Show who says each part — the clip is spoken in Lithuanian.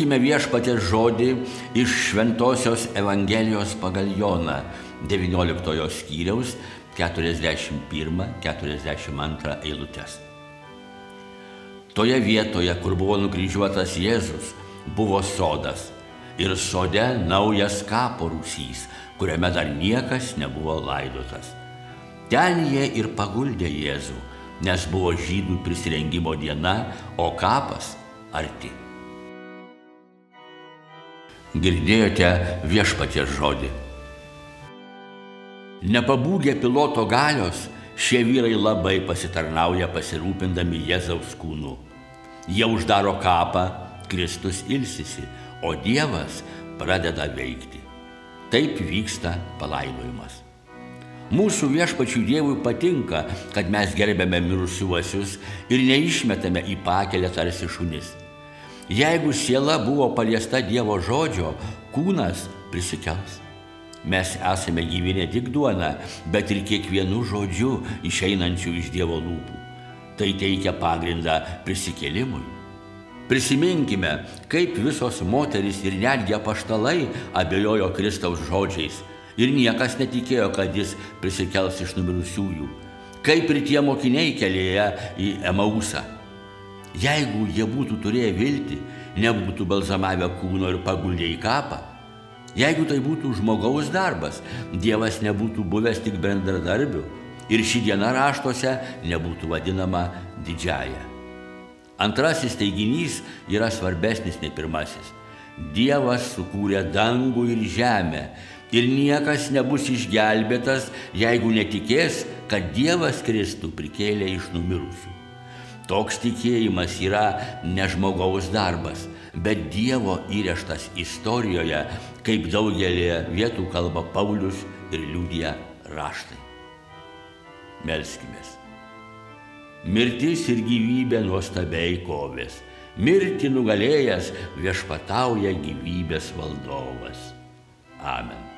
Speaker 1: Paklausykime Viešpaties žodį iš Šventosios Evangelijos pagal Joną 19 skyriaus 41-42 eilutes. Toje vietoje, kur buvo nukryžiuotas Jėzus, buvo sodas ir sode naujas kapo rūsys, kuriame dar niekas nebuvo laidotas. Ten jie ir paguldė Jėzų, nes buvo žydų prisirengimo diena, o kapas arti. Girdėjote Viešpaties žodį. Nepabūgę Piloto galios, šie vyrai labai pasitarnauja pasirūpindami Jėzaus kūnu. Jie uždaro kapą, Kristus ilsisi, o Dievas pradeda veikti. Taip vyksta palaidojimas. Mūsų Viešpačiui Dievui patinka, kad mes gerbiame mirusiuosius ir neišmetame į pakelę tarsi šunis. Jeigu siela buvo paliesta Dievo žodžio, kūnas prisikels. Mes esame gyvi ne tik duona, bet ir kiekvienu žodžiu išeinančiu iš Dievo lūpų. Tai teikia pagrindą prisikėlimui. Prisiminkime, kaip visos moterys ir netgi apaštalai abejojo Kristaus žodžiais ir niekas netikėjo, kad jis prisikels iš numirusiųjų. Kaip ir tie mokiniai kelyje į Emausą. Jeigu jie būtų turėję viltį, nebūtų balzamavę kūno ir paguldę į kapą. Jeigu tai būtų žmogaus darbas, Dievas nebūtų buvęs tik bendradarbiu ir ši diena raštuose nebūtų vadinama didžiąja. Antrasis teiginys yra svarbesnis nei pirmasis. Dievas sukūrė dangų ir žemę ir niekas nebus išgelbėtas, jeigu netikės, kad Dievas Kristų prikėlė iš numirusių. Toks tikėjimas yra ne žmogaus darbas, bet Dievo įrėžtas istorijoje, kaip daugelį vietų kalba Paulius ir liudija raštai. Melskimės. Mirtis ir gyvybė nuostabiai kovės. Mirtį nugalėjęs viešpatauja gyvybės valdovas. Amen.